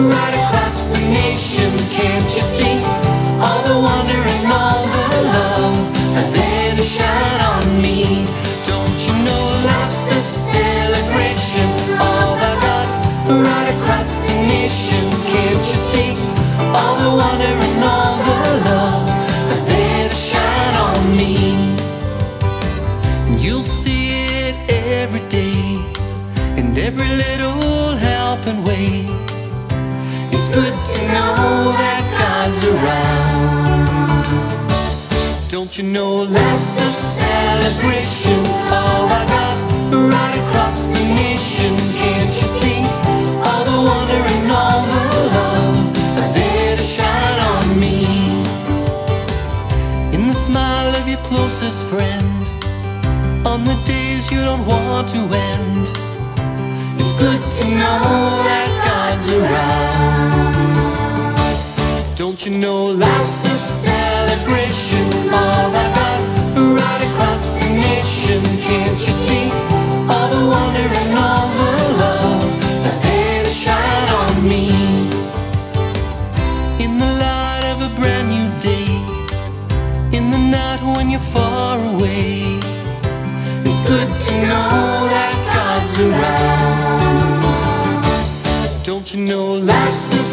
right across the nation. Can't you see all the wonder and all the love are there to shine on me? Don't you know life's a celebration? All I got right across the nation. Can't you see all the wonder and all the love are there to shine on me? And you'll see it every day, in every little helping way. It's good to know that God's around. Don't you know life's a celebration? All I got right across the nation. Can't you see all the wonder and all the love are there to shine on me? In the smile of your closest friend, on the days you don't want to end. It's good to know that God's around. Don't you know life's a celebration? All I got right across the nation. Can't you see all the wonder and all the love are there to shine on me? In the light of a brand new day, in the night when you're far away, it's good to know that God's around. Don't you know life's a